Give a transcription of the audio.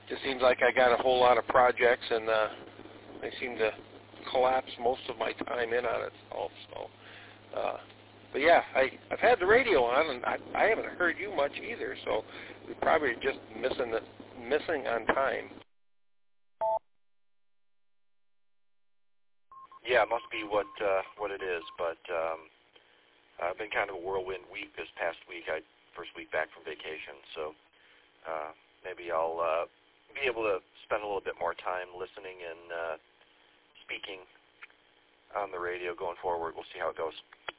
Just seems like I got a whole lot of projects, and I seem to collapse most of my time in on it also. But yeah, I've had the radio on, and I haven't heard you much either, so we probably are just missing on time. Yeah, it must be what it is, but I've been kind of a whirlwind week this past week. First week back from vacation, so maybe I'll be able to spend a little bit more time listening and speaking on the radio going forward. We'll see how it goes.